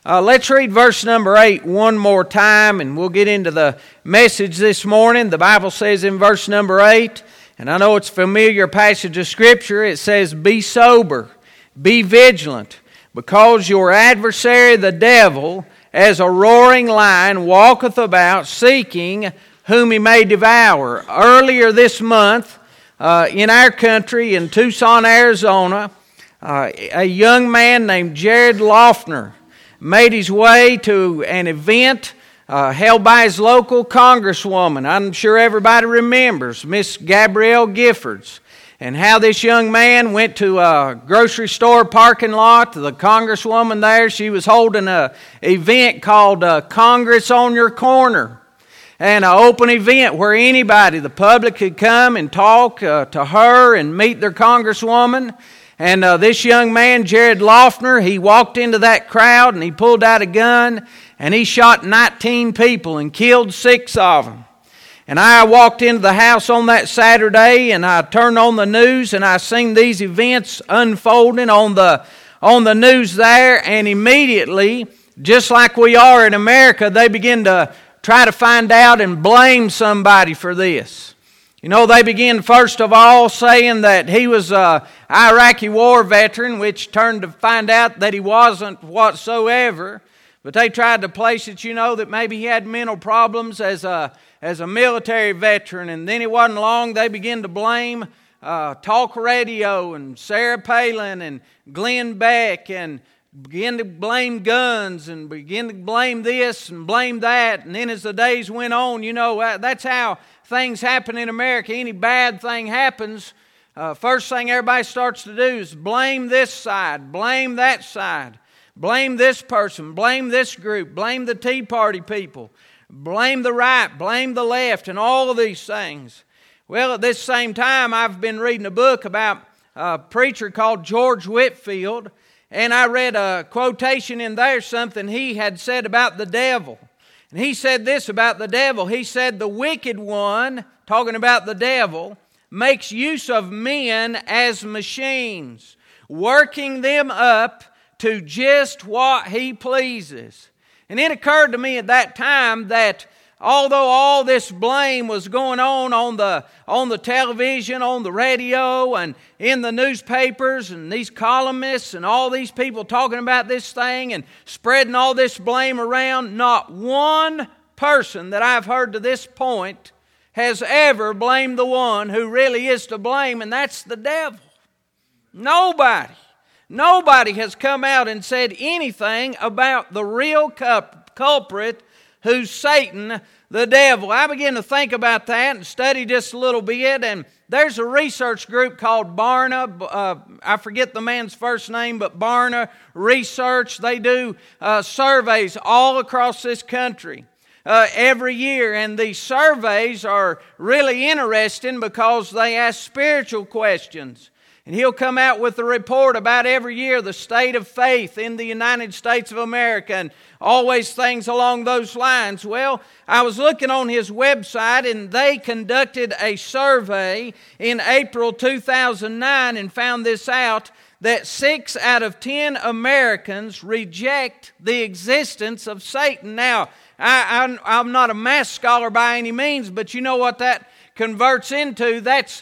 Let's read verse number 8 one more time, and we'll get into the message this morning. The Bible says in verse number 8, and I know it's a familiar passage of Scripture, it says, "Be sober, be vigilant, because your adversary the devil, as a roaring lion, walketh about, seeking whom he may devour." Earlier this month, in our country, in Tucson, Arizona, a young man named Jared Loughner made his way to an event held by his local congresswoman. I'm sure everybody remembers Miss Gabrielle Giffords, and how this young man went to a grocery store parking lot. The congresswoman there, she was holding an event called Congress on Your Corner, and an open event where anybody, the public, could come and talk to her and meet their congresswoman. And this young man, Jared Loughner, he walked into that crowd and he pulled out a gun and he shot 19 people and killed 6 of them. And I walked into the house on that Saturday and I turned on the news and I seen these events unfolding on the news there, and immediately, just like we are in America, they begin to try to find out and blame somebody for this. You know, they begin first of all saying that he was an Iraqi war veteran, which turned to find out that he wasn't whatsoever. But they tried to place it, that maybe he had mental problems as a military veteran. And then it wasn't long, they began to blame talk radio and Sarah Palin and Glenn Beck, and begin to blame guns and begin to blame this and blame that. And then as the days went on, that's how things happen in America. Any bad thing happens, first thing everybody starts to do is blame this side, blame that side, blame this person, blame this group, blame the Tea Party people, blame the right, blame the left, and all of these things. Well, at this same time, I've been reading a book about a preacher called George Whitefield, and I read a quotation in there, something he had said about the devil. And he said this about the devil. He said, "The wicked one," talking about the devil, "makes use of men as machines, working them up to just what he pleases." And it occurred to me at that time that although all this blame was going on the television, on the radio, and in the newspapers, and these columnists and all these people talking about this thing and spreading all this blame around, not one person that I've heard to this point has ever blamed the one who really is to blame, and that's the devil. Nobody has come out and said anything about the real culprit, who's Satan, the devil. I began to think about that and study just a little bit, and there's a research group called Barna. I forget the man's first name, but Barna Research. They do surveys all across this country every year, and these surveys are really interesting because they ask spiritual questions. And he'll come out with a report about every year the state of faith in the United States of America, and always things along those lines. Well, I was looking on his website, and they conducted a survey in April 2009 and found this out, that 6 out of 10 Americans reject the existence of Satan. Now, I'm not a math scholar by any means, but you know what that converts into? That's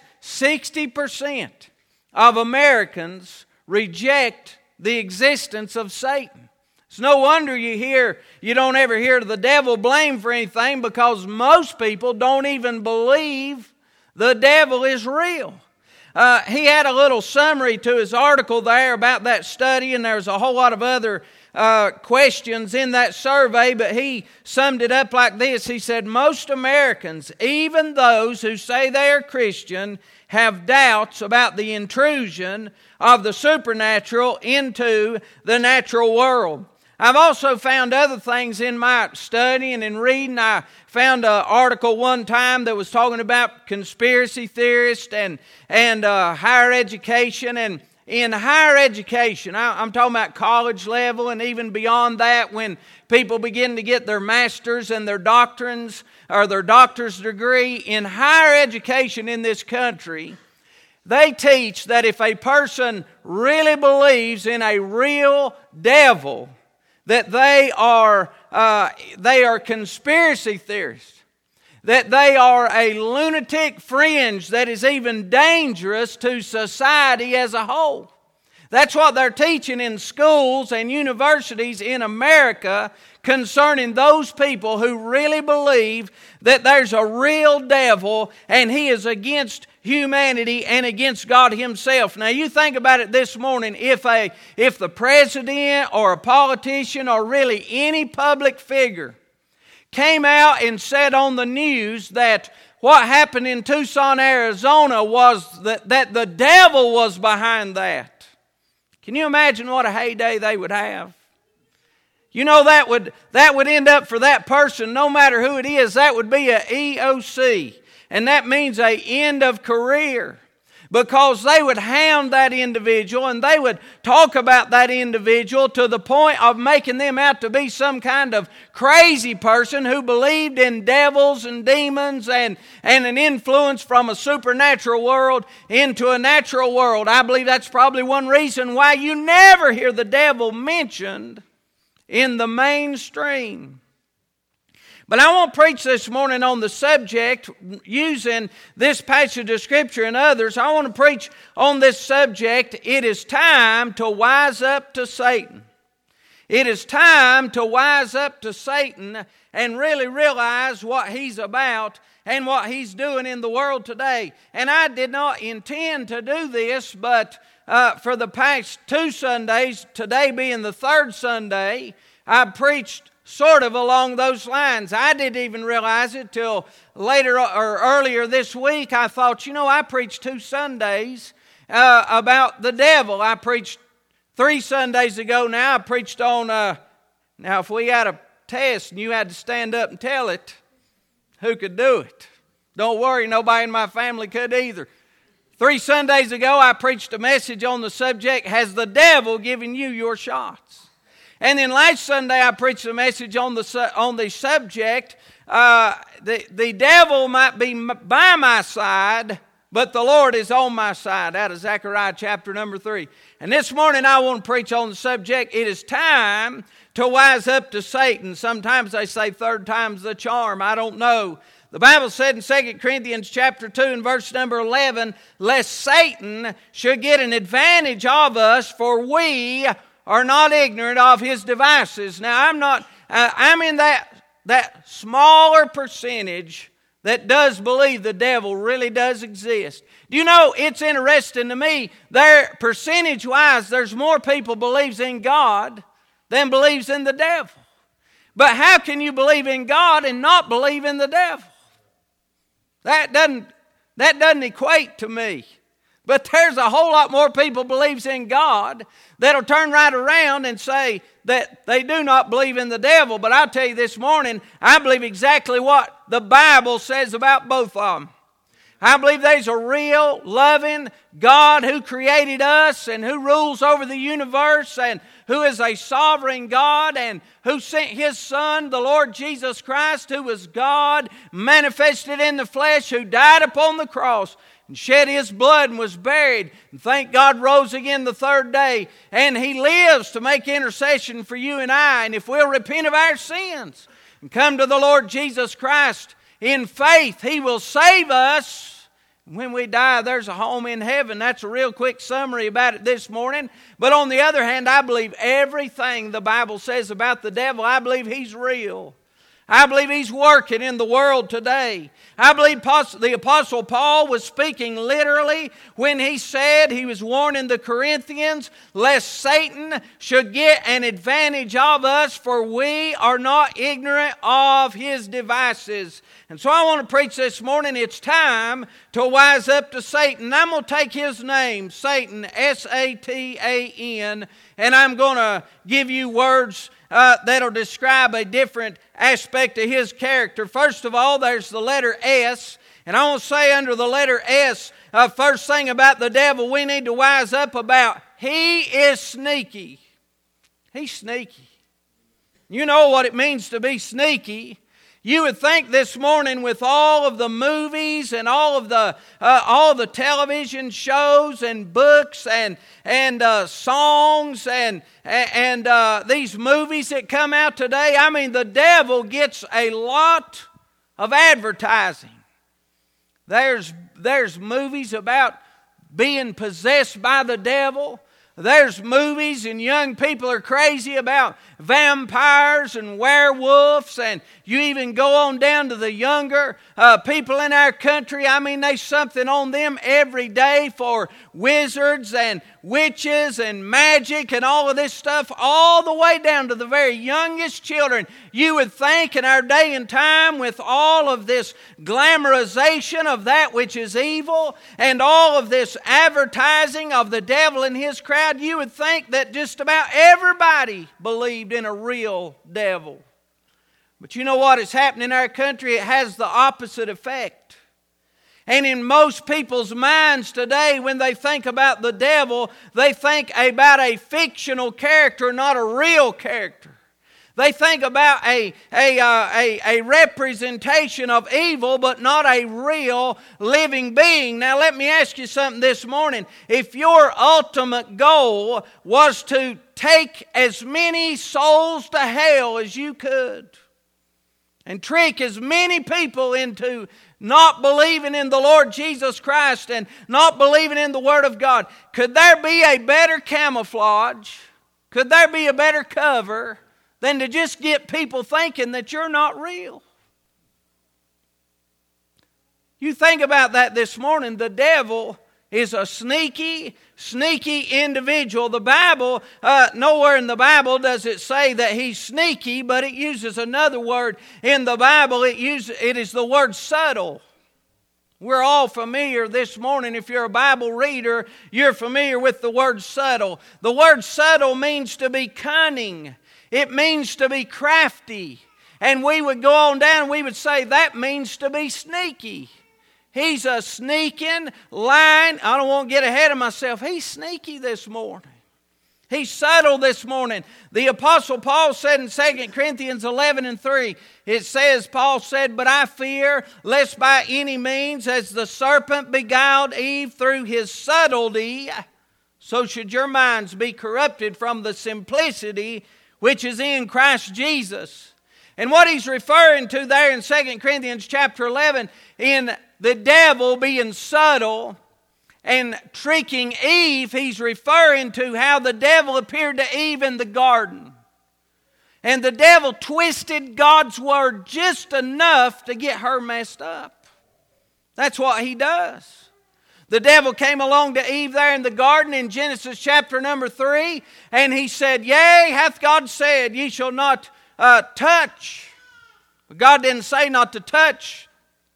60%. Of Americans reject the existence of Satan. It's no wonder you don't ever hear the devil blamed for anything, because most people don't even believe the devil is real. He had a little summary to his article there about that study, and there's a whole lot of other questions in that survey, but he summed it up like this. He said, "Most Americans, even those who say they are Christian, have doubts about the intrusion of the supernatural into the natural world." I've also found other things in my study and in reading. I found an article one time that was talking about conspiracy theorists and higher education. And in higher education, I'm talking about college level and even beyond that, when people begin to get their master's and their doctrines or their doctor's degree, in higher education in this country, they teach that if a person really believes in a real devil, that they are conspiracy theorists, that they are a lunatic fringe that is even dangerous to society as a whole. That's what they're teaching in schools and universities in America concerning those people who really believe that there's a real devil and he is against humanity and against God Himself. Now you think about it this morning, if the president or a politician or really any public figure came out and said on the news that what happened in Tucson, Arizona was that the devil was behind that. Can you imagine what a heyday they would have? You know, that would end up for that person, no matter who it is, that would be a EOC. And that means a end of career. Because they would hound that individual and they would talk about that individual to the point of making them out to be some kind of crazy person who believed in devils and demons and an influence from a supernatural world into a natural world. I believe that's probably one reason why you never hear the devil mentioned in the mainstream. But I want to preach this morning on the subject, using this passage of Scripture and others. I want to preach on this subject. It is time to wise up to Satan. It is time to wise up to Satan and really realize what he's about and what he's doing in the world today. And I did not intend to do this, but for the past 2 Sundays, today being the 3rd Sunday, I preached sort of along those lines. I didn't even realize it till later or earlier this week. I thought, I preached 2 Sundays about the devil. I preached 3 Sundays ago now. I preached on, now if we had a test and you had to stand up and tell it, who could do it? Don't worry, nobody in my family could either. 3 Sundays ago I preached a message on the subject, has the devil given you your shots? And then last Sunday I preached a message on the subject, the devil might be by my side, but the Lord is on my side, out of Zechariah chapter number 3. And this morning I want to preach on the subject, it is time to wise up to Satan. Sometimes they say 3rd time's the charm, I don't know. The Bible said in 2 Corinthians chapter 2 and verse number 11, lest Satan should get an advantage of us, for we are not ignorant of his devices. Now, I'm in that smaller percentage that does believe the devil really does exist. Do you know, it's interesting to me, percentage-wise, there's more people believes in God than believes in the devil. But how can you believe in God and not believe in the devil? That doesn't equate to me. But there's a whole lot more people believes in God that'll turn right around and say that they do not believe in the devil. But I'll tell you this morning, I believe exactly what the Bible says about both of them. I believe there's a real, loving God who created us and who rules over the universe and who is a sovereign God and who sent His Son, the Lord Jesus Christ, who was God manifested in the flesh, who died upon the cross and shed His blood and was buried. And thank God rose again the 3rd day. And He lives to make intercession for you and I. And if we'll repent of our sins and come to the Lord Jesus Christ in faith, He will save us. When we die, there's a home in heaven. That's a real quick summary about it this morning. But on the other hand, I believe everything the Bible says about the devil, I believe he's real. I believe he's working in the world today. I believe the Apostle Paul was speaking literally when he said, he was warning the Corinthians, lest Satan should get an advantage of us, for we are not ignorant of his devices. And so I want to preach this morning, it's time to wise up to Satan. I'm going to take his name, Satan, S-A-T-A-N, and I'm going to give you words that'll describe a different aspect of his character. First of all, there's the letter S. And I want to say under the letter S, first thing about the devil we need to wise up about. He is sneaky. He's sneaky. You know what it means to be sneaky. You would think this morning, with all of the movies and all the television shows and books and songs and these movies that come out today, I mean, the devil gets a lot of advertising. There's movies about being possessed by the devil. There's movies, and young people are crazy about vampires and werewolves, and you even go on down to the younger people in our country. I mean, there's something on them every day for wizards and witches and magic and all of this stuff, all the way down to the very youngest children. You would think in our day and time, with all of this glamorization of that which is evil and all of this advertising of the devil and his crowd, you would think that just about everybody believed in a real devil. But you know what is happening in our country? It has the opposite effect. And in most people's minds today, when they think about the devil, they think about a fictional character, not a real character. They think about a representation of evil, but not a real living being. Now let me ask you something this morning. If your ultimate goal was to take as many souls to hell as you could, and trick as many people into not believing in the Lord Jesus Christ and not believing in the Word of God, could there be a better camouflage? Could there be a better cover than to just get people thinking that you're not real? You think about that this morning. The devil is a sneaky individual. The Bible, nowhere in the Bible does it say that he's sneaky, but it uses another word in the Bible. It is the word subtle. We're all familiar this morning. If you're a Bible reader, you're familiar with the word subtle. The word subtle means to be cunning. It means to be crafty. And we would go on down and we would say that means to be sneaky. He's a sneaking, lying. I don't want to get ahead of myself. He's sneaky this morning. He's subtle this morning. The Apostle Paul said in 2 Corinthians 11:3, it says, Paul said, "But I fear, lest by any means, as the serpent beguiled Eve through his subtlety, so should your minds be corrupted from the simplicity which is in Christ Jesus." And what he's referring to there in 2 Corinthians chapter 11, in the devil being subtle and tricking Eve, he's referring to how the devil appeared to Eve in the garden. And the devil twisted God's word just enough to get her messed up. That's what he does. The devil came along to Eve there in the garden in Genesis chapter number 3, and he said, "Yea, hath God said, ye shall not touch." But God didn't say not to touch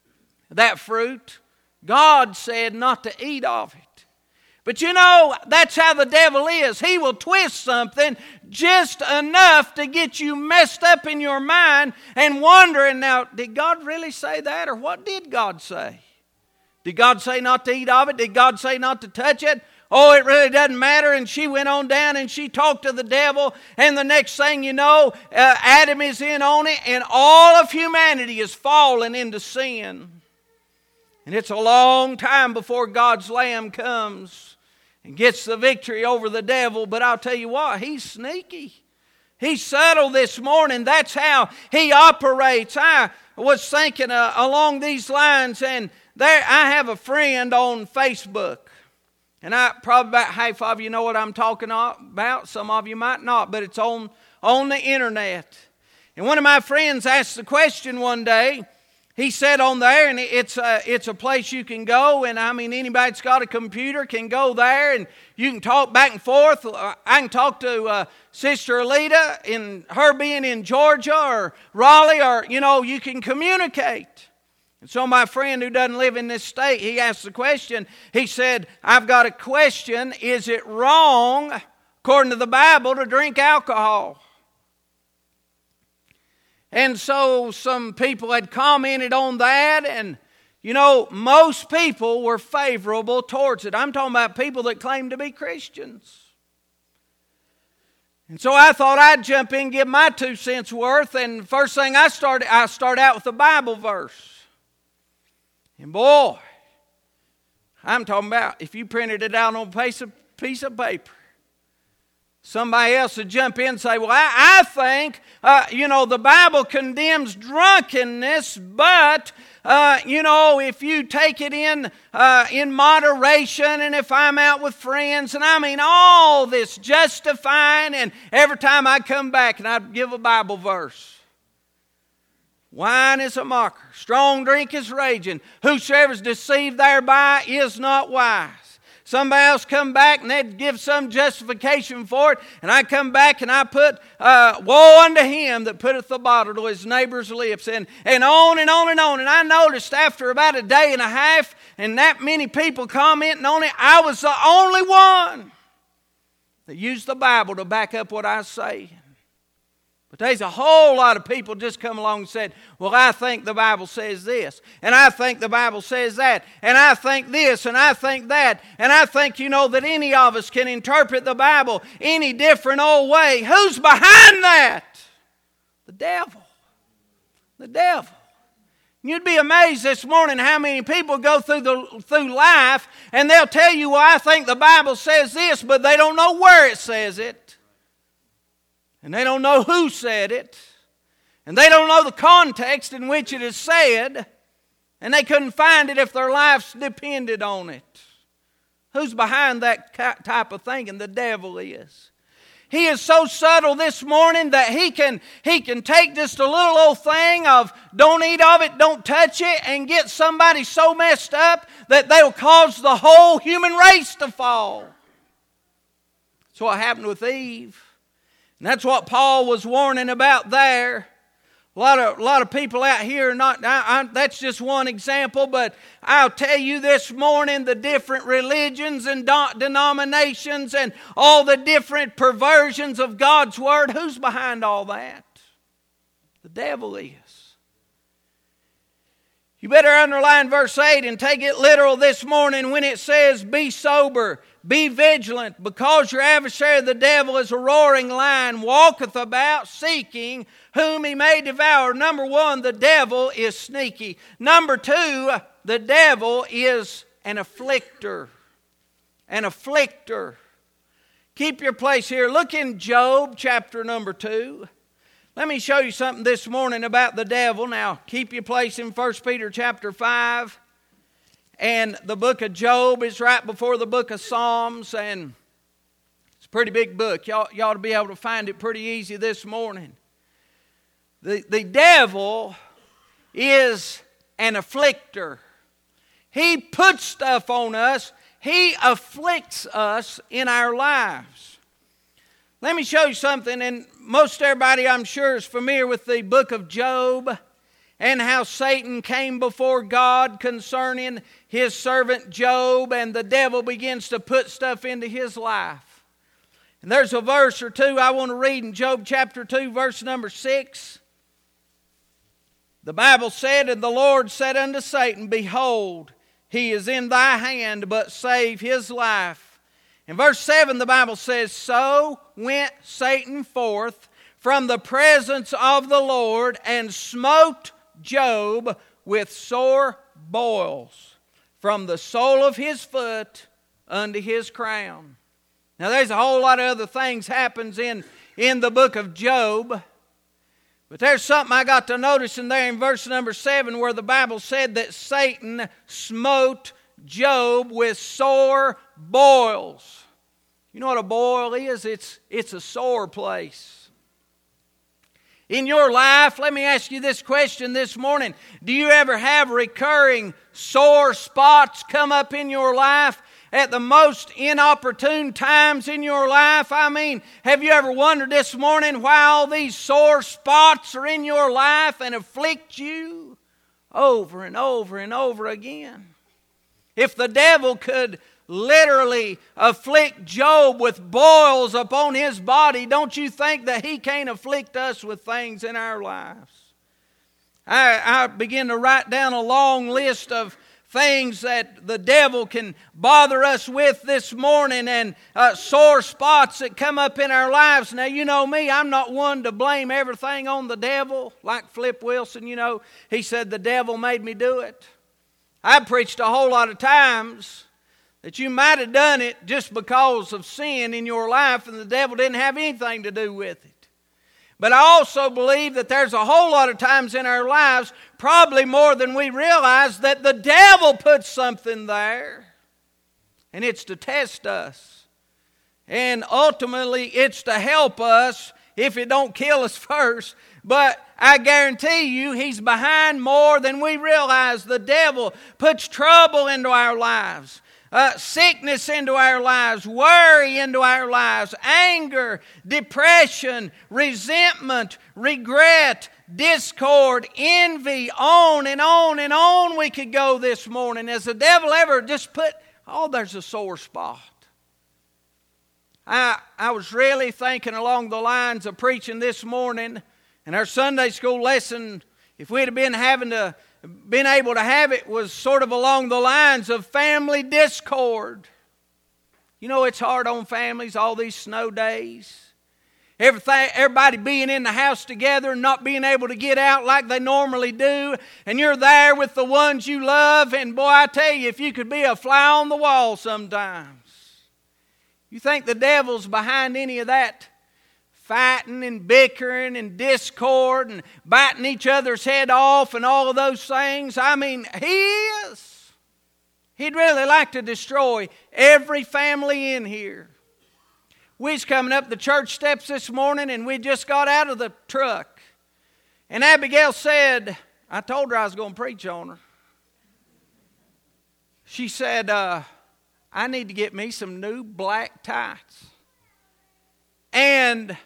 that fruit. God said not to eat of it. But you know, that's how the devil is. He will twist something just enough to get you messed up in your mind and wondering, now, did God really say that, or what did God say? Did God say not to eat of it? Did God say not to touch it? Oh, it really doesn't matter. And she went on down and she talked to the devil. And the next thing you know, Adam is in on it. And all of humanity is falling into sin. And it's a long time before God's Lamb comes and gets the victory over the devil. But I'll tell you what, he's sneaky. He's subtle this morning. That's how he operates. I was thinking along these lines, and there I have a friend on Facebook. And probably about half of you know what I'm talking about. Some of you might not, but it's on the internet. And one of my friends asked the question one day. He said on there, and it's a place you can go, and I mean anybody that's got a computer can go there, and you can talk back and forth. I can talk to Sister Alita, in her being in Georgia or Raleigh, or you can communicate. And so my friend who doesn't live in this state, he asked the question. He said, "I've got a question. Is it wrong, according to the Bible, to drink alcohol?" And so some people had commented on that, and most people were favorable towards it. I'm talking about people that claim to be Christians. And so I thought I'd jump in and give my 2 cents worth. And the first thing I start out with a Bible verse. And boy, I'm talking about if you printed it out on a piece of paper, somebody else would jump in and say, well, I think, the Bible condemns drunkenness, but, if you take it in moderation, and if I'm out with friends, and I mean all this justifying, and every time I come back and I'd give a Bible verse. Wine is a mocker, strong drink is raging, whosoever is deceived thereby is not wise. Somebody else come back and they'd give some justification for it. And I come back and I put, woe unto him that putteth the bottle to his neighbor's lips. And on and on and on. And I noticed after about a day and a half and that many people commenting on it, I was the only one that used the Bible to back up what I was saying. But there's a whole lot of people just come along and said, well, I think the Bible says this, and I think the Bible says that, and I think this, and I think that, and I think, that any of us can interpret the Bible any different old way. Who's behind that? The devil. The devil. You'd be amazed this morning how many people go through life, and they'll tell you, well, I think the Bible says this, but they don't know where it says it. And they don't know who said it. And they don't know the context in which it is said. And they couldn't find it if their lives depended on it. Who's behind that type of thinking? The devil is. He is so subtle this morning that he can take just a little old thing of don't eat of it, don't touch it, and get somebody so messed up that they'll cause the whole human race to fall. That's what happened with Eve. And that's what Paul was warning about there. A lot of people out here are not. That's just one example, but I'll tell you this morning, the different religions and denominations and all the different perversions of God's Word, who's behind all that? The devil is. You better underline verse 8 and take it literal this morning when it says, be sober, be vigilant, because your adversary the devil is a roaring lion, walketh about seeking whom he may devour. Number 1, the devil is sneaky. Number 2, the devil is an afflictor. An afflictor. Keep your place here. Look in Job chapter number 2. Let me show you something this morning about the devil. Now, keep your place in 1 Peter chapter 5. And the book of Job is right before the book of Psalms. And it's a pretty big book. You ought to be able to find it pretty easy this morning. The devil is an afflictor. He puts stuff on us. He afflicts us in our lives. Let me show you something, and most everybody I'm sure is familiar with the book of Job and how Satan came before God concerning his servant Job, and the devil begins to put stuff into his life. And there's a verse or two I want to read in Job chapter 2, verse number 6. The Bible said, and the Lord said unto Satan, behold, he is in thy hand, but save his life. In verse 7, the Bible says, so went Satan forth from the presence of the Lord and smote Job with sore boils from the sole of his foot unto his crown. Now there's a whole lot of other things happens in the book of Job. But there's something I got to notice in there in verse number 7 where the Bible said that Satan smote Job with sore boils. You know what a boil is? It's a sore place. In your life, let me ask you this question this morning. Do you ever have recurring sore spots come up in your life at the most inopportune times in your life? I mean, have you ever wondered this morning why all these sore spots are in your life and afflict you over and over and over again? If the devil could literally afflict Job with boils upon his body, don't you think that he can't afflict us with things in our lives? I began to write down a long list of things that the devil can bother us with this morning, and sore spots that come up in our lives. Now, you know me, I'm not one to blame everything on the devil. Like Flip Wilson, he said the devil made me do it. I preached a whole lot of times that you might have done it just because of sin in your life, and the devil didn't have anything to do with it. But I also believe that there's a whole lot of times in our lives, probably more than we realize, that the devil puts something there, and it's to test us. And ultimately, it's to help us if it don't kill us first. But I guarantee you, he's behind more than we realize. The devil puts trouble into our lives. Sickness into our lives, worry into our lives, anger, depression, resentment, regret, discord, envy, on and on and on we could go this morning. Has the devil ever just put, there's a sore spot. I was really thinking along the lines of preaching this morning, and our Sunday school lesson, if we'd have been able to have it, was sort of along the lines of family discord. It's hard on families, all these snow days. Everybody being in the house together and not being able to get out like they normally do. And you're there with the ones you love. And boy, I tell you, if you could be a fly on the wall sometimes. You think the devil's behind any of that? Fighting and bickering and discord and biting each other's head off and all of those things. I mean, he is. He'd really like to destroy every family in here. We was coming up the church steps this morning, and we just got out of the truck. And Abigail said, I told her I was going to preach on her. She said, I need to get me some new black tights. And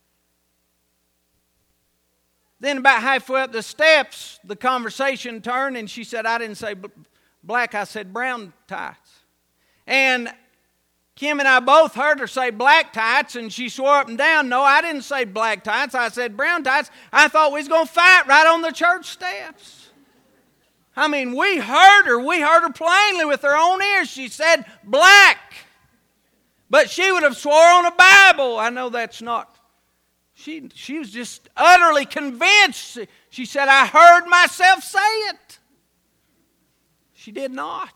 then about halfway up the steps, the conversation turned, and she said, I didn't say black, I said brown tights. And Kim and I both heard her say black tights, and she swore up and down, no, I didn't say black tights, I said brown tights. I thought we was going to fight right on the church steps. I mean, we heard her plainly with her own ears. She said black. But she would have swore on a Bible. I know that's not. She was just utterly convinced. She said, I heard myself say it. She did not.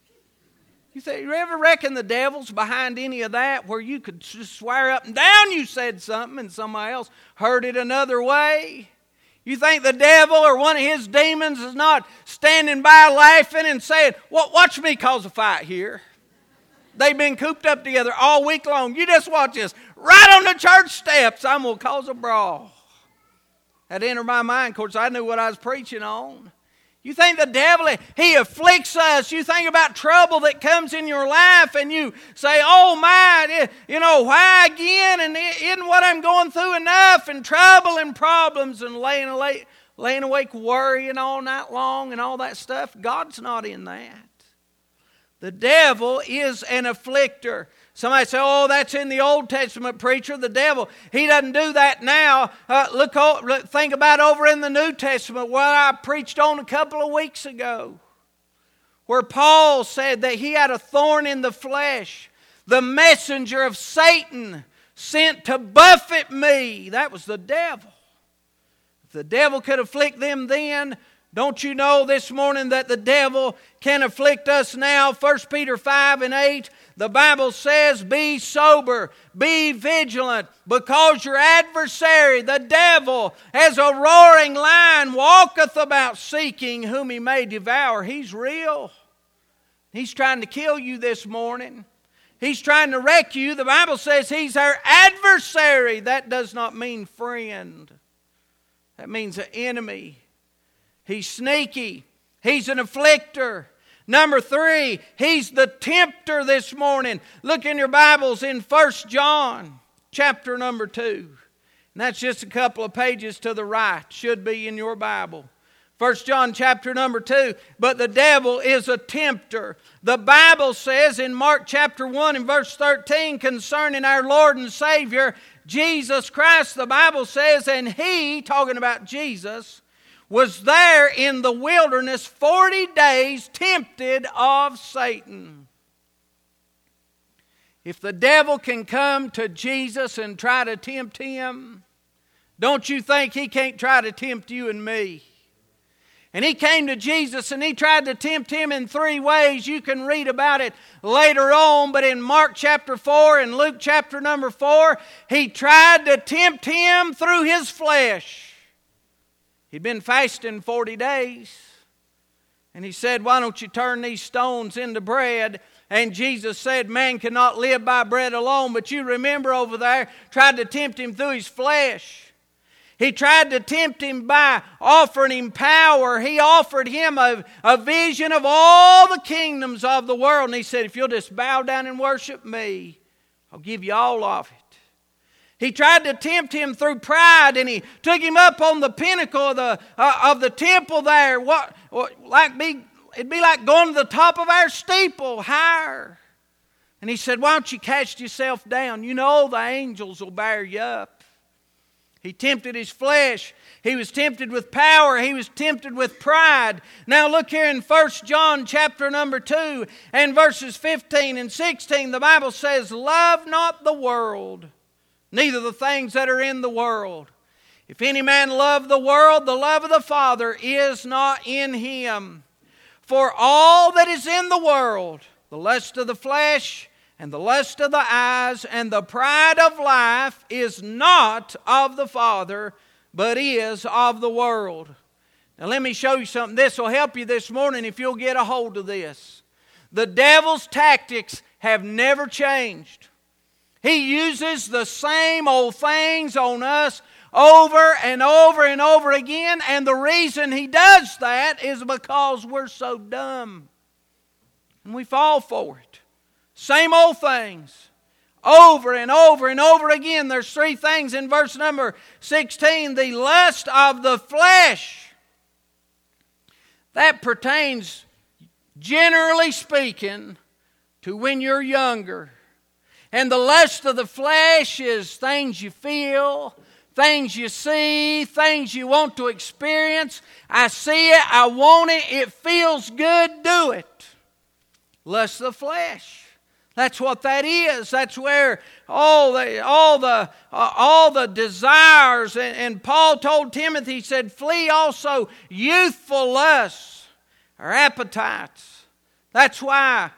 You ever reckon the devil's behind any of that, where you could just swear up and down you said something and somebody else heard it another way? You think the devil or one of his demons is not standing by laughing and saying, watch me cause a fight here. They've been cooped up together all week long. You just watch this. Right on the church steps, I'm going to cause a brawl. That entered my mind. Of course, I knew what I was preaching on. You think the devil, he afflicts us. You think about trouble that comes in your life, and you say, oh my, why again? And isn't what I'm going through enough? And trouble and problems and laying awake worrying all night long and all that stuff. God's not in that. The devil is an afflicter. Somebody say, oh, that's in the Old Testament, preacher. The devil, he doesn't do that now. Think about over in the New Testament, what I preached on a couple of weeks ago, where Paul said that he had a thorn in the flesh, the messenger of Satan sent to buffet me. That was the devil. If the devil could afflict them then, don't you know this morning that the devil can afflict us now? 1 Peter 5:8, the Bible says, be sober, be vigilant, because your adversary, the devil, as a roaring lion, walketh about seeking whom he may devour. He's real. He's trying to kill you this morning. He's trying to wreck you. The Bible says he's our adversary. That does not mean friend. That means an enemy. He's sneaky. He's an afflicter. Number 3, he's the tempter this morning. Look in your Bibles in 1 John chapter number 2. And that's just a couple of pages to the right. Should be in your Bible. 1 John chapter number 2. But the devil is a tempter. The Bible says in Mark chapter 1 and verse 13 concerning our Lord and Savior, Jesus Christ, the Bible says, and he, talking about Jesus, was there in the wilderness 40 days tempted of Satan. If the devil can come to Jesus and try to tempt Him, don't you think he can't try to tempt you and me? And he came to Jesus and he tried to tempt Him in 3 ways. You can read about it later on, but in Mark chapter 4 and Luke chapter number 4, he tried to tempt Him through his flesh. He'd been fasting 40 days. And he said, why don't you turn these stones into bread? And Jesus said, man cannot live by bread alone. But you remember over there, tried to tempt Him through his flesh. He tried to tempt Him by offering Him power. He offered Him a vision of all the kingdoms of the world. And He said, if you'll just bow down and worship Me, I'll give you all of it. He tried to tempt Him through pride, and he took Him up on the pinnacle of the temple there. It'd be like going to the top of our steeple, higher. And He said, why don't you cast yourself down? You know the angels will bear you up. He tempted His flesh. He was tempted with power. He was tempted with pride. Now look here in 1 John chapter number 2 and verses 15 and 16. The Bible says, love not the world, neither the things that are in the world. If any man love the world, the love of the Father is not in him. For all that is in the world, the lust of the flesh, and the lust of the eyes, and the pride of life, is not of the Father, but is of the world. Now let me show you something. This will help you this morning if you'll get a hold of this. The devil's tactics have never changed. He uses the same old things on us over and over and over again. And the reason he does that is because we're so dumb. And we fall for it. Same old things. Over and over and over again. There's 3 things in verse number 16. The lust of the flesh. That pertains, generally speaking, to when you're younger. And the lust of the flesh is things you feel, things you see, things you want to experience. I see it, I want it, it feels good, do it. Lust of the flesh. That's what that is. That's where all the desires. And Paul told Timothy, he said, flee also youthful lusts or appetites. That's why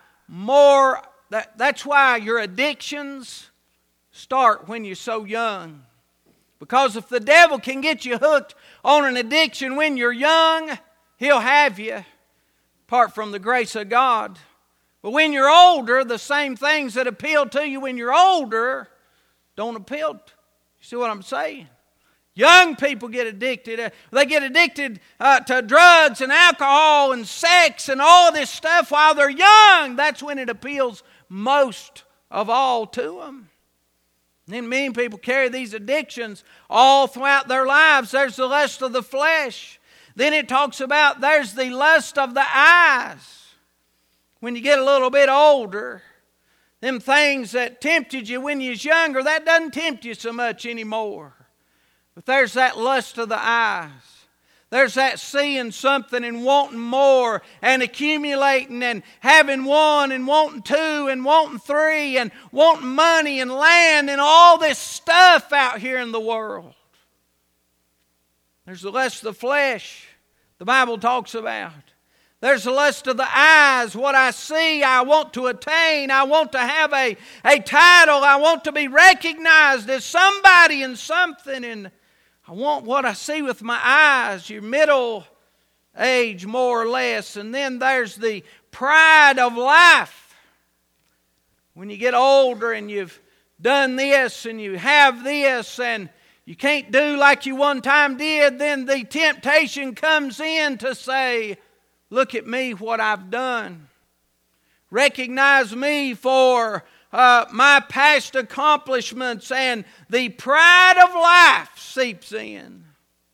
That's why your addictions start when you're so young. Because if the devil can get you hooked on an addiction when you're young, he'll have you, apart from the grace of God. But when you're older, the same things that appeal to you when you're older don't appeal. You see what I'm saying? Young people get addicted. They get addicted to drugs and alcohol and sex and all this stuff while they're young. That's when it appeals most of all to them. And then many people carry these addictions all throughout their lives. There's the lust of the flesh. Then it talks about there's the lust of the eyes. When you get a little bit older, them things that tempted you when you was younger, that doesn't tempt you so much anymore. But there's that lust of the eyes. There's that seeing something and wanting more and accumulating and having 1 and wanting 2 and wanting 3 and wanting money and land and all this stuff out here in the world. There's the lust of the flesh the Bible talks about. There's the lust of the eyes. What I see, I want to attain. I want to have a title. I want to be recognized as somebody and something. And I want what I see with my eyes. Your middle age, more or less. And then there's the pride of life. When you get older and you've done this and you have this and you can't do like you one time did, then the temptation comes in to say, look at me, what I've done. Recognize me for my past accomplishments, and the pride of life seeps in.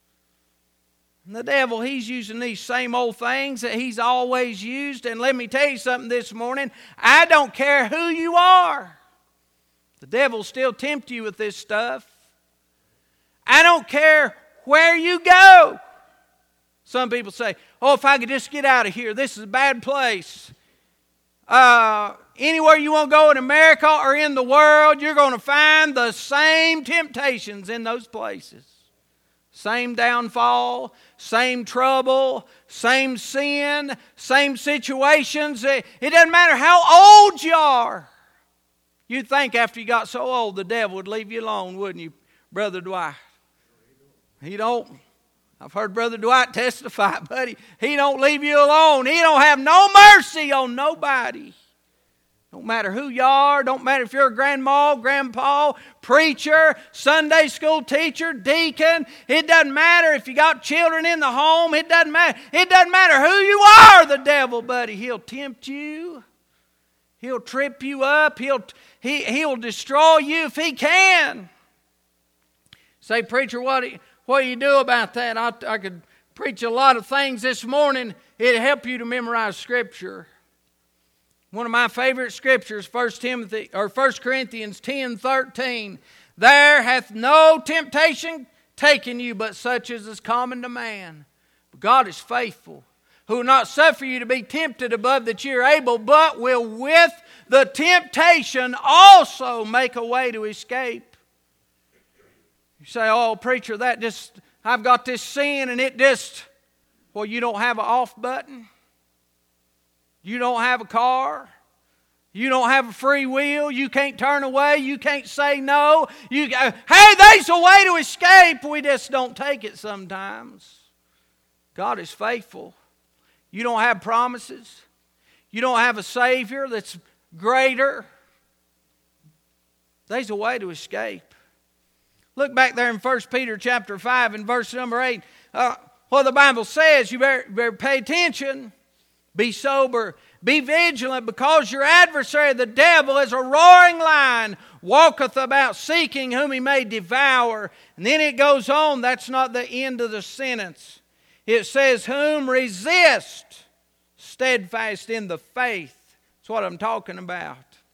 And the devil, he's using these same old things that he's always used. And let me tell you something this morning. I don't care who you are. The devil will still tempt you with this stuff. I don't care where you go. Some people say, oh, if I could just get out of here, this is a bad place. Anywhere you want to go in America or in the world, you're going to find the same temptations in those places. Same downfall, same trouble, same sin, same situations. It doesn't matter how old you are. You'd think after you got so old, the devil would leave you alone, wouldn't you, Brother Dwight? He don't. I've heard Brother Dwight testify, buddy. He don't leave you alone. He don't have no mercy on nobody. Don't matter who you are. Don't matter if you're a grandma, grandpa, preacher, Sunday school teacher, deacon. It doesn't matter if you got children in the home. It doesn't matter. It doesn't matter who you are, the devil, buddy. He'll tempt you. He'll trip you up. He'll destroy you if he can. Say, preacher, what do you do about that? I could preach a lot of things this morning. It'll help you to memorize Scripture. One of my favorite scriptures, 1 Corinthians 10:13. There hath no temptation taken you, but such as is common to man. But God is faithful, who will not suffer you to be tempted above that you are able, but will with the temptation also make a way to escape. You say, oh, preacher, I've got this sin and well, you don't have an off button. You don't have a car. You don't have a free will. You can't turn away. You can't say no. Hey, there's a way to escape. We just don't take it sometimes. God is faithful. You don't have promises. You don't have a Savior that's greater. There's a way to escape. Look back there in 1 Peter chapter 5 and verse number 8. What the Bible says, you better pay attention. Be sober, be vigilant, because your adversary, the devil, is a roaring lion, walketh about seeking whom he may devour. And then it goes on, that's not the end of the sentence. It says, whom resist, steadfast in the faith. That's what I'm talking about.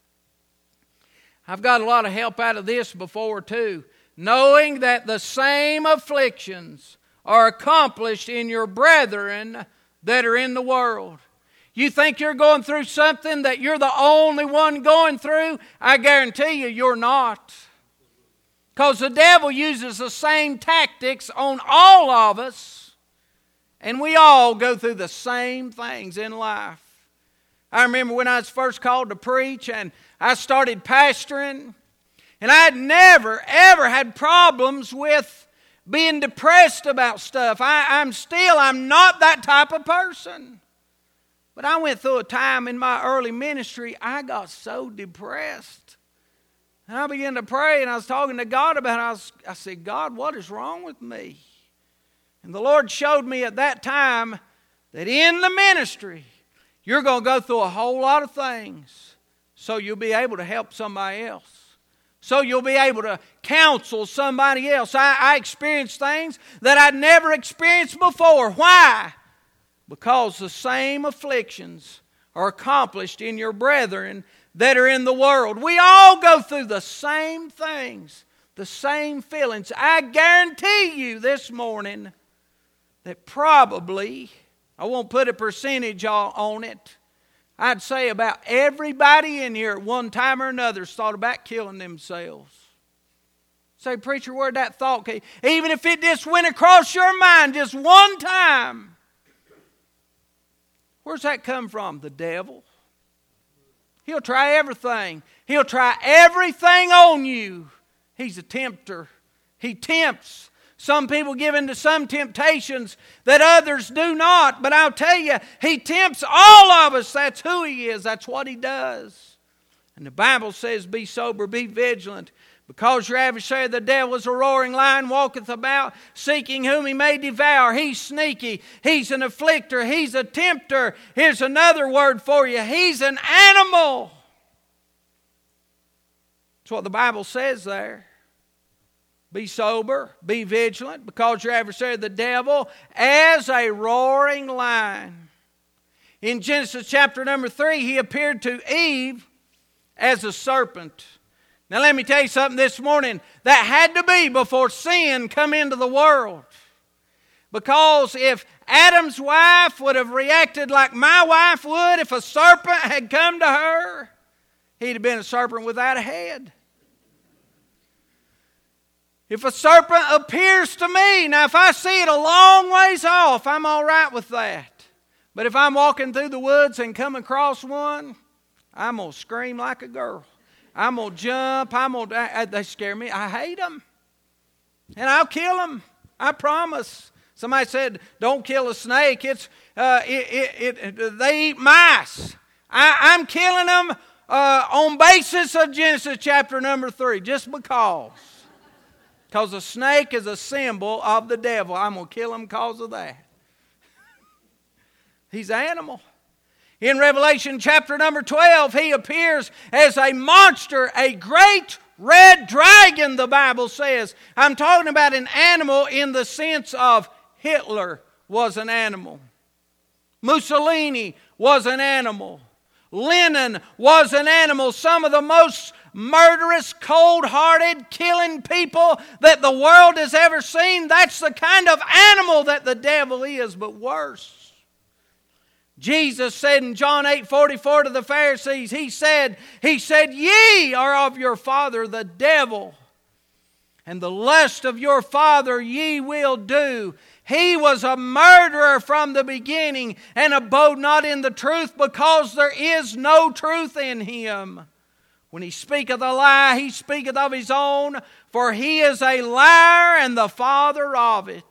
I've got a lot of help out of this before too. Knowing that the same afflictions are accomplished in your brethren that are in the world. You think you're going through something that you're the only one going through? I guarantee you're not. Because the devil uses the same tactics on all of us. And we all go through the same things in life. I remember when I was first called to preach and I started pastoring. And I had never, ever had problems with being depressed about stuff. I'm not that type of person. But I went through a time in my early ministry, I got so depressed. And I began to pray, and I was talking to God about it. I said, God, what is wrong with me? And the Lord showed me at that time that in the ministry, you're going to go through a whole lot of things so you'll be able to help somebody else. So you'll be able to counsel somebody else. I experienced things that I'd never experienced before. Why? Because the same afflictions are accomplished in your brethren that are in the world. We all go through the same things, the same feelings. I guarantee you this morning that probably, I won't put a percentage on it, I'd say about everybody in here at one time or another has thought about killing themselves. Say, preacher, where'd that thought came? Even if it just went across your mind just one time. Where's that come from? The devil. He'll try everything. He'll try everything on you. He's a tempter. He tempts. Some people give in to some temptations that others do not. But I'll tell you, he tempts all of us. That's who he is. That's what he does. And the Bible says, be sober, be vigilant. Because your adversary, the devil, is a roaring lion, walketh about, seeking whom he may devour. He's sneaky. He's an afflicter. He's a tempter. Here's another word for you. He's an animal. That's what the Bible says there. Be sober, be vigilant, because your adversary, the devil, as a roaring lion. In Genesis chapter number 3, he appeared to Eve as a serpent. Now let me tell you something this morning. That had to be before sin come into the world. Because if Adam's wife would have reacted like my wife would if a serpent had come to her, he'd have been a serpent without a head. If a serpent appears to me, now if I see it a long ways off, I'm all right with that. But if I'm walking through the woods and come across one, I'm going to scream like a girl. I'm going to jump. They scare me. I hate them. And I'll kill them. I promise. Somebody said, don't kill a snake. They eat mice. I'm killing them on basis of Genesis chapter number 3, just because. Because a snake is a symbol of the devil. I'm going to kill him because of that. He's an animal. In Revelation chapter number 12, he appears as a monster, a great red dragon, the Bible says. I'm talking about an animal in the sense of Hitler was an animal. Mussolini was an animal. Lenin was an animal. Some of the most murderous, cold-hearted, killing people that the world has ever seen. That's the kind of animal that the devil is, but worse. Jesus said in John 8:44 to the Pharisees, He said, ye are of your father the devil, and the lust of your father ye will do. He was a murderer from the beginning, and abode not in the truth, because there is no truth in him. When he speaketh a lie, he speaketh of his own, for he is a liar and the father of it.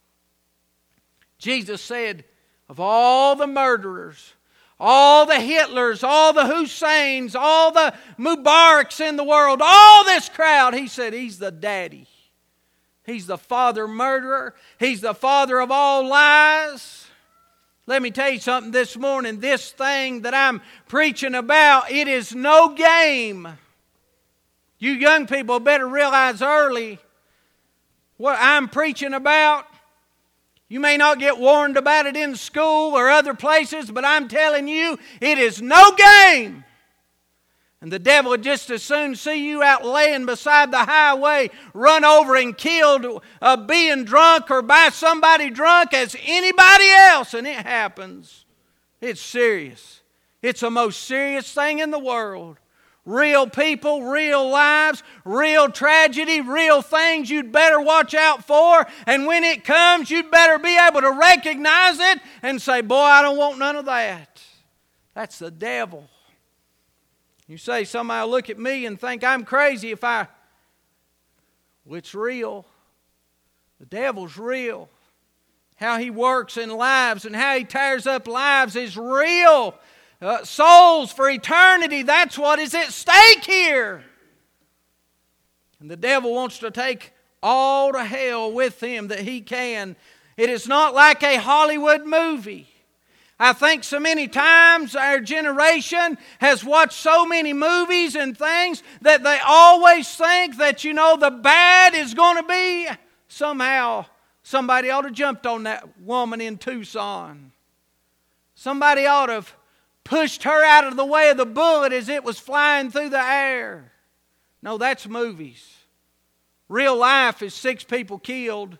Jesus said, of all the murderers, all the Hitlers, all the Husseins, all the Mubaraks in the world, all this crowd, he said he's the daddy. He's the father murderer. He's the father of all lies. Let me tell you something this morning. This thing that I'm preaching about, it is no game. You young people better realize early what I'm preaching about. You may not get warned about it in school or other places, but I'm telling you, it is no game. And the devil would just as soon see you out laying beside the highway, run over and killed being drunk or by somebody drunk as anybody else. And it happens. It's serious. It's the most serious thing in the world. Real people, real lives, real tragedy, real things you'd better watch out for. And when it comes, you'd better be able to recognize it and say, boy, I don't want none of that. That's the devil. You say somebody will look at me and think I'm crazy if I... Well, it's real. The devil's real. How he works in lives and how he tears up lives is real. Souls for eternity, that's what is at stake here. And the devil wants to take all to hell with him that he can. It is not like a Hollywood movie. I think so many times our generation has watched so many movies and things that they always think that, the bad is going to be somehow somebody ought to have jumped on that woman in Tucson. Somebody ought to have pushed her out of the way of the bullet as it was flying through the air. No, that's movies. Real life is 6 people killed,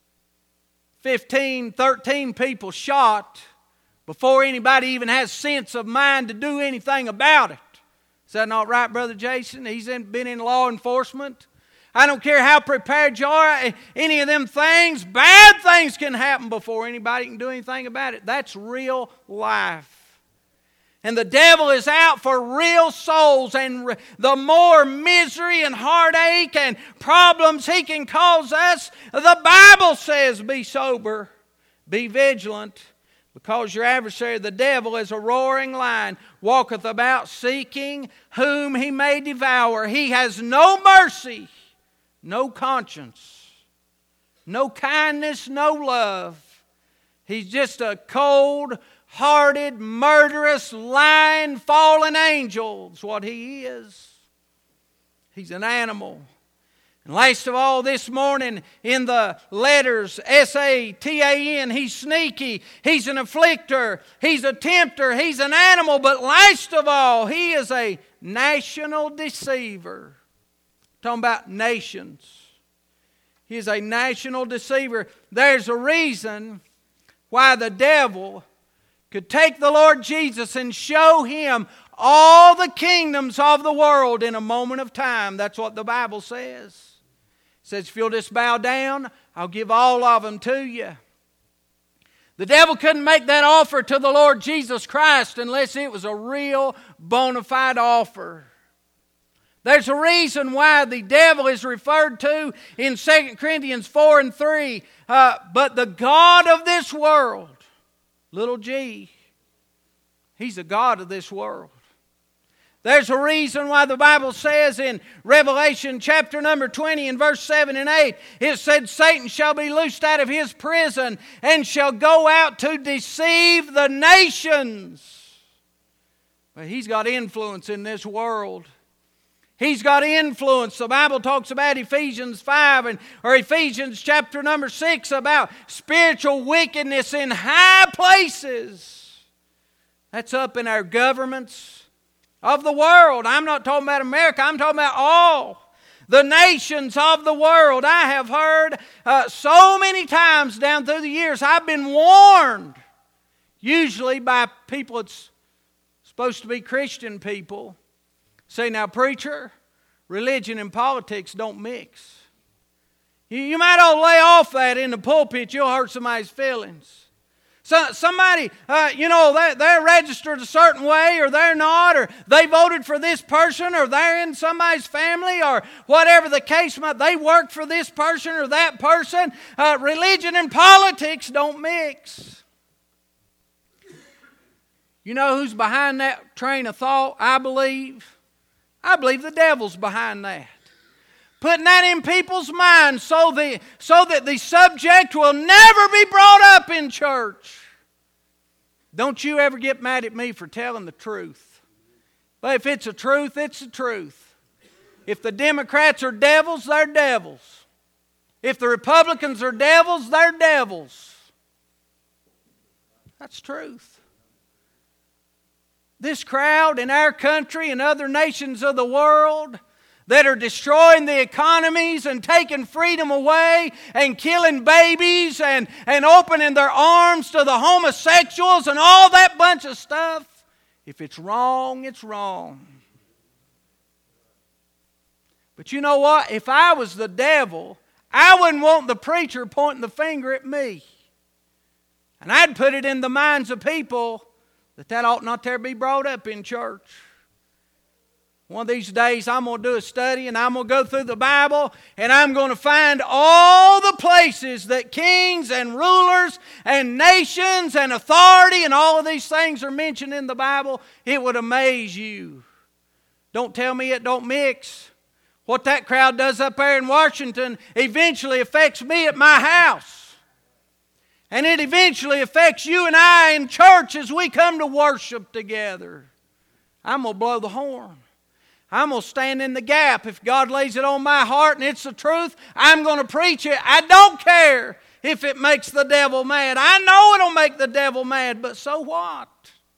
13 people shot, before anybody even has sense of mind to do anything about it. Is that not right, Brother Jason? He's been in law enforcement. I don't care how prepared you are, any of them things, bad things can happen before anybody can do anything about it. That's real life. And the devil is out for real souls, and the more misery and heartache and problems he can cause us, the Bible says, be sober, be vigilant, because your adversary, the devil, is a roaring lion, walketh about seeking whom he may devour. He has no mercy, no conscience, no kindness, no love. He's just a cold-hearted, murderous, lying, fallen angel is what he is. He's an animal. And last of all, this morning in the letters, Satan, he's sneaky, he's an afflicter, he's a tempter, he's an animal, but last of all, he is a national deceiver. Talking about nations. He is a national deceiver. There's a reason why the devil could take the Lord Jesus and show Him all the kingdoms of the world in a moment of time. That's what the Bible says. It says, if you'll just bow down, I'll give all of them to you. The devil couldn't make that offer to the Lord Jesus Christ unless it was a real bona fide offer. There's a reason why the devil is referred to in 2 Corinthians 4 and 3. But the God of this world, little g, he's the God of this world. There's a reason why the Bible says in Revelation chapter number 20 and verse 7 and 8, it said, Satan shall be loosed out of his prison and shall go out to deceive the nations. But he's got influence in this world. He's got influence. The Bible talks about Ephesians 5 or Ephesians chapter number 6 about spiritual wickedness in high places. That's up in our governments of the world. I'm not talking about America. I'm talking about all the nations of the world. I have heard so many times down through the years, I've been warned, usually by people that's supposed to be Christian people. Say, now, preacher, religion and politics don't mix. You might all lay off that in the pulpit. You'll hurt somebody's feelings. So, somebody, they're registered a certain way or they're not, or they voted for this person or they're in somebody's family or whatever the case might be. They work for this person or that person. Religion and politics don't mix. You know who's behind that train of thought, I believe? I believe the devil's behind that. Putting that in people's minds so that the subject will never be brought up in church. Don't you ever get mad at me for telling the truth. But if it's a truth, it's the truth. If the Democrats are devils, they're devils. If the Republicans are devils, they're devils. That's truth. This crowd in our country and other nations of the world that are destroying the economies and taking freedom away and killing babies and opening their arms to the homosexuals and all that bunch of stuff. If it's wrong, it's wrong. But you know what? If I was the devil, I wouldn't want the preacher pointing the finger at me. And I'd put it in the minds of people that ought not to be brought up in church. One of these days I'm going to do a study and I'm going to go through the Bible and I'm going to find all the places that kings and rulers and nations and authority and all of these things are mentioned in the Bible. It would amaze you. Don't tell me it don't mix. What that crowd does up there in Washington eventually affects me at my house. And it eventually affects you and I in church as we come to worship together. I'm going to blow the horn. I'm going to stand in the gap. If God lays it on my heart and it's the truth, I'm going to preach it. I don't care if it makes the devil mad. I know it'll make the devil mad, but so what?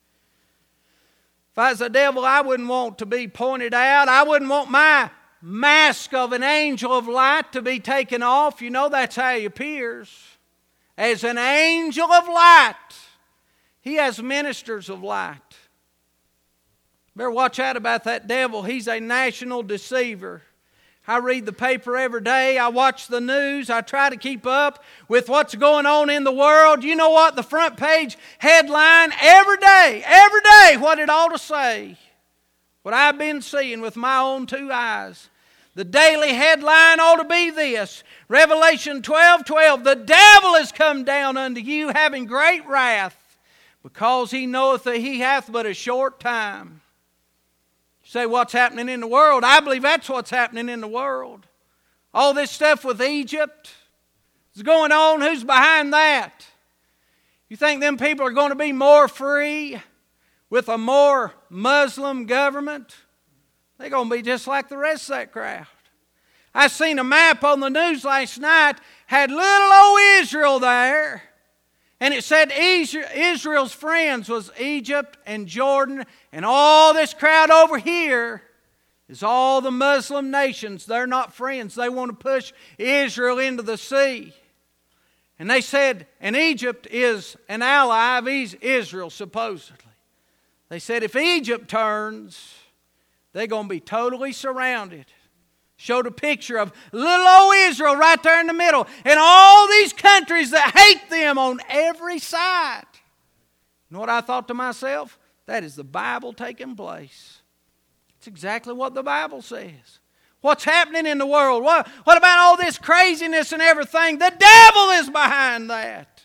If I was the devil, I wouldn't want to be pointed out. I wouldn't want my mask of an angel of light to be taken off. You know that's how he appears. As an angel of light. He has ministers of light. Better watch out about that devil. He's a national deceiver. I read the paper every day. I watch the news. I try to keep up with what's going on in the world. You know what? The front page headline every day, what it ought to say. What I've been seeing with my own two eyes. The daily headline ought to be this. Revelation 12:12. The devil is come down unto you having great wrath, because he knoweth that he hath but a short time. Say, what's happening in the world? I believe that's what's happening in the world. All this stuff with Egypt is going on. Who's behind that? You think them people are going to be more free with a more Muslim government? They're going to be just like the rest of that crowd. I seen a map on the news last night, had little old Israel there. And it said Israel's friends was Egypt and Jordan and all this crowd over here. is all the Muslim nations. They're not friends. They want to push Israel into the sea. And they said, and Egypt is an ally of Israel, supposedly. They said if Egypt turns, they're going to be totally surrounded. Showed a picture of little old Israel right there in the middle. And all these countries that hate them on every side. You know what I thought to myself? That is the Bible taking place. It's exactly what the Bible says. What's happening in the world? What about all this craziness and everything? The devil is behind that.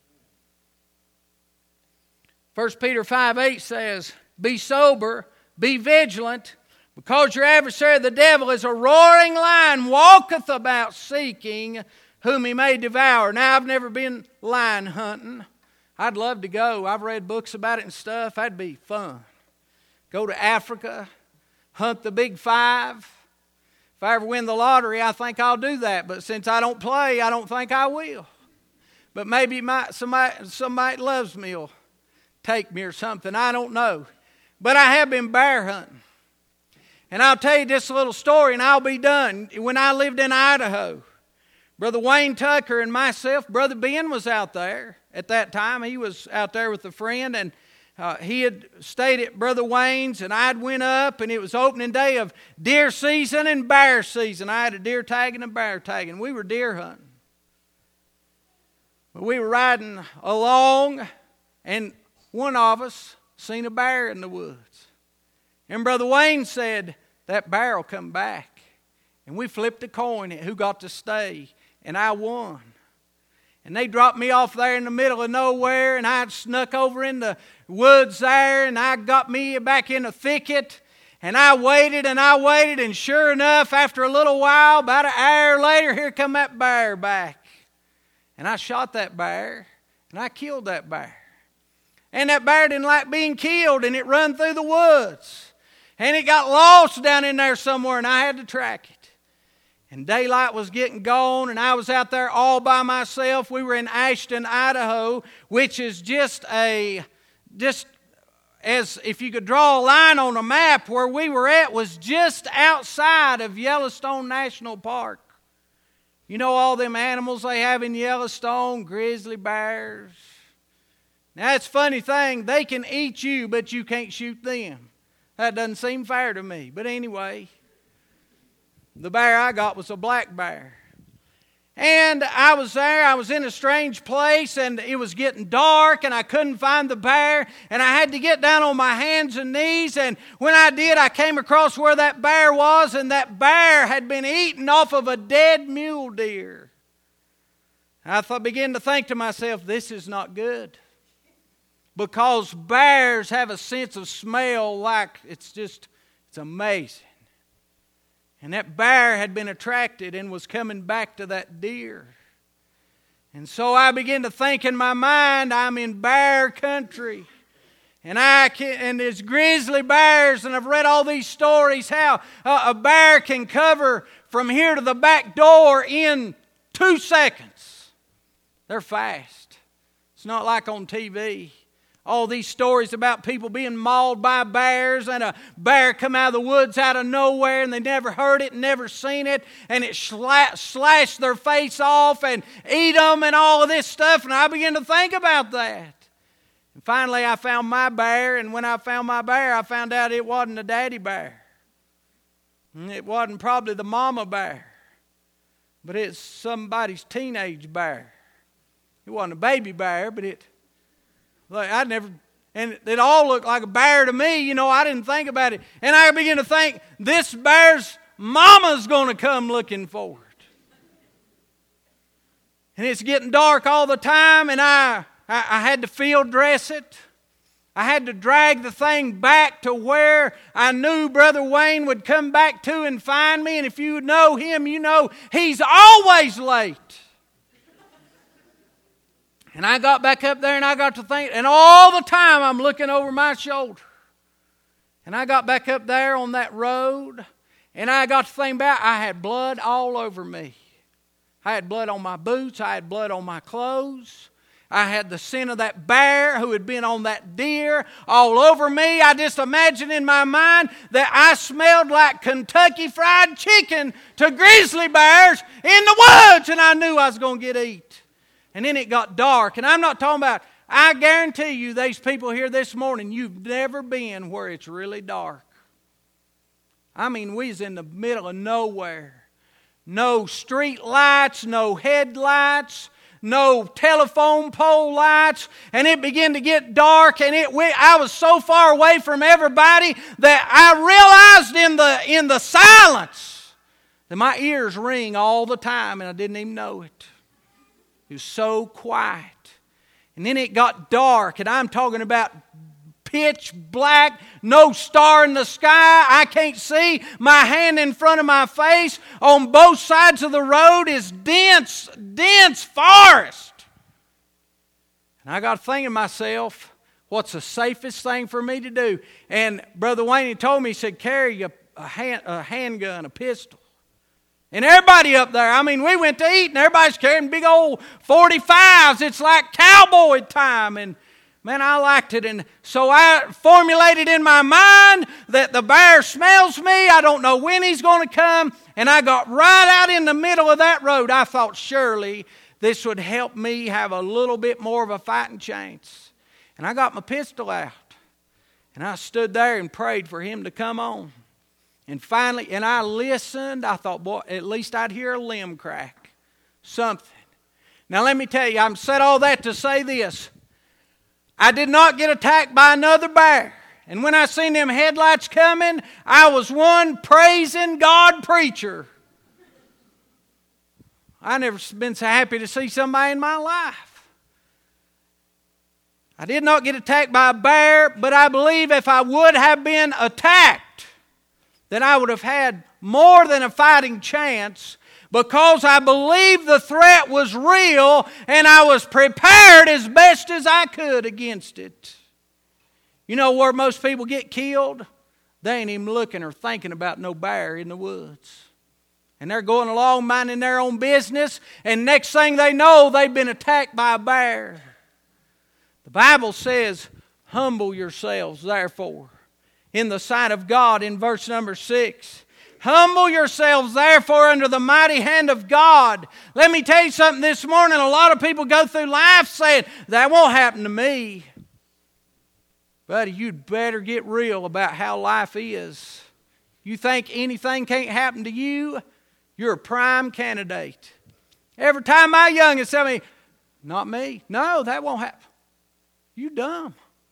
1 Peter 5:8 says, be sober, be vigilant, because your adversary the devil is a roaring lion, walketh about seeking whom he may devour. Now, I've never been lion hunting. I'd love to go. I've read books about it and stuff. That'd be fun. Go to Africa, hunt the big five. If I ever win the lottery, I think I'll do that. But since I don't play, I don't think I will. But maybe somebody loves me will take me or something. I don't know. But I have been bear hunting. And I'll tell you this little story and I'll be done. When I lived in Idaho, Brother Wayne Tucker and myself, Brother Ben was out there at that time. He was out there with a friend, and he had stayed at Brother Wayne's, and I'd went up, and it was opening day of deer season and bear season. I had a deer tag and a bear tag, and we were deer hunting. But we were riding along, and one of us seen a bear in the woods. And Brother Wayne said, that bear will come back. And we flipped a coin at who got to stay, and I won. And they dropped me off there in the middle of nowhere, and I snuck over in the woods there, and I got me back in a thicket, and I waited, and sure enough, after a little while, about an hour later, here come that bear back. And I shot that bear, and I killed that bear. And that bear didn't like being killed, and it run through the woods. And it got lost down in there somewhere, and I had to track it. And daylight was getting gone, and I was out there all by myself. We were in Ashton, Idaho, which is just as if you could draw a line on a map, where we were at was just outside of Yellowstone National Park. You know all them animals they have in Yellowstone, grizzly bears. Now, it's a funny thing. They can eat you, but you can't shoot them. That doesn't seem fair to me. But anyway, the bear I got was a black bear. And I was there. I was in a strange place, and it was getting dark, and I couldn't find the bear. And I had to get down on my hands and knees. And when I did, I came across where that bear was, and that bear had been eaten off of a dead mule deer. I began to think to myself, this is not good. Because bears have a sense of smell like it's amazing. And that bear had been attracted and was coming back to that deer. And so I began to think in my mind, I'm in bear country. And there's grizzly bears, and I've read all these stories how a bear can cover from here to the back door in 2 seconds. They're fast. It's not like on TV. All these stories about people being mauled by bears, and a bear come out of the woods out of nowhere, and they never heard it, never seen it, and it slashed their face off and eat them and all of this stuff. And I began to think about that. And finally I found my bear, and when I found my bear, I found out it wasn't a daddy bear. It wasn't probably the mama bear, but it's somebody's teenage bear. It wasn't a baby bear, but it all looked like a bear to me. You know, I didn't think about it. And I began to think, this bear's mama's going to come looking for it. And it's getting dark all the time, and I had to field dress it. I had to drag the thing back to where I knew Brother Wayne would come back to and find me. And if you know him, you know he's always late. And I got back up there, and I got to think, and all the time I'm looking over my shoulder. And I got back up there on that road, and I got to think about, I had blood all over me. I had blood on my boots. I had blood on my clothes. I had the scent of that bear who had been on that deer all over me. I just imagined in my mind that I smelled like Kentucky Fried Chicken to grizzly bears in the woods, and I knew I was going to get eat. And then it got dark, and I'm not talking about, I guarantee you, these people here this morning, you've never been where it's really dark. I mean, we was in the middle of nowhere. No street lights, no headlights, no telephone pole lights, and it began to get dark, and I was so far away from everybody that I realized in the silence that my ears ring all the time, and I didn't even know it. It was so quiet. And then it got dark, and I'm talking about pitch black, no star in the sky. I can't see my hand in front of my face. On both sides of the road is dense forest. And I got thinking to myself, what's the safest thing for me to do? And Brother Wayne, he told me, he said, carry a handgun, a pistol. And everybody up there, I mean, we went to eat and everybody's carrying big old 45s. It's like cowboy time. And man, I liked it. And so I formulated in my mind that the bear smells me. I don't know when he's going to come. And I got right out in the middle of that road. I thought surely this would help me have a little bit more of a fighting chance. And I got my pistol out. And I stood there and prayed for him to come on. And finally, and I listened. I thought, boy, at least I'd hear a limb crack. Something. Now let me tell you, I said all that to say this. I did not get attacked by another bear. And when I seen them headlights coming, I was one praising God preacher. I never been so happy to see somebody in my life. I did not get attacked by a bear, but I believe if I would have been attacked, then I would have had more than a fighting chance, because I believed the threat was real and I was prepared as best as I could against it. You know where most people get killed? They ain't even looking or thinking about no bear in the woods. And they're going along minding their own business, and next thing they know, they've been attacked by a bear. The Bible says, humble yourselves, therefore, in the sight of God, in verse number 6. Humble yourselves, therefore, under the mighty hand of God. Let me tell you something this morning. A lot of people go through life saying, that won't happen to me. Buddy, you'd better get real about how life is. You think anything can't happen to you? You're a prime candidate. Every time my youngest tell me, not me. No, that won't happen. You dumb.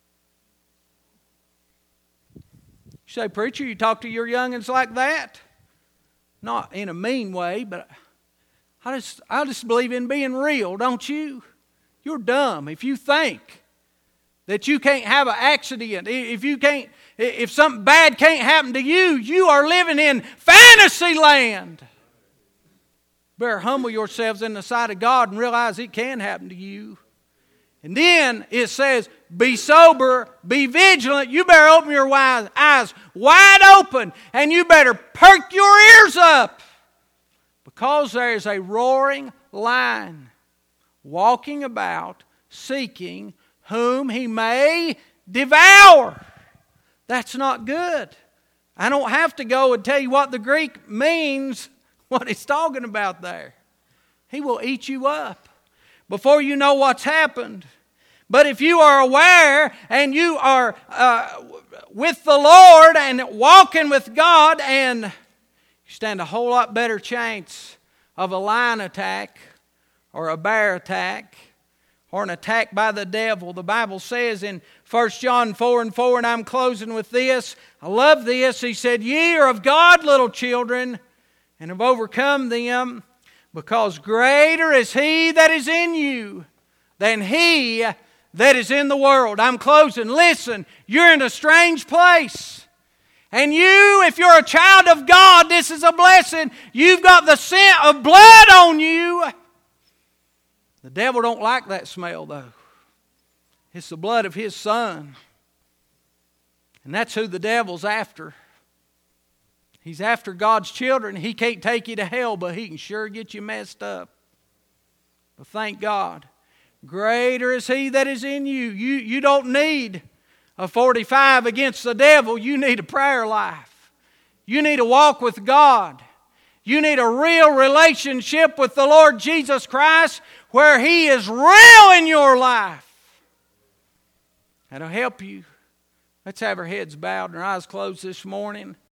You say, preacher, you talk to your youngins like that? Not in a mean way, but I just believe in being real, don't you? You're dumb if you think that you can't have an accident. If something bad can't happen to you, you are living in fantasy land. Better humble yourselves in the sight of God and realize it can happen to you. And then it says, be sober, be vigilant. You better open your eyes wide open, and you better perk your ears up, because there is a roaring lion walking about, seeking whom he may devour. That's not good. I don't have to go and tell you what the Greek means, what it's talking about there. He will eat you up before you know what's happened. But if you are aware and you are with the Lord and walking with God, and you stand a whole lot better chance of a lion attack or a bear attack or an attack by the devil. The Bible says in 1 John 4:4, and I'm closing with this. I love this. He said, ye are of God, little children, and have overcome them, because greater is He that is in you than he that is in the world. I'm closing. Listen, you're in a strange place. And you, if you're a child of God, this is a blessing. You've got the scent of blood on you. The devil don't like that smell, though. It's the blood of his Son. And that's who the devil's after. He's after God's children. He can't take you to hell, but he can sure get you messed up. But thank God. greater is He that is in you. You don't need a 45 against the devil. You need a prayer life. You need to walk with God. You need a real relationship with the Lord Jesus Christ where He is real in your life. That'll help you. Let's have our heads bowed and our eyes closed this morning.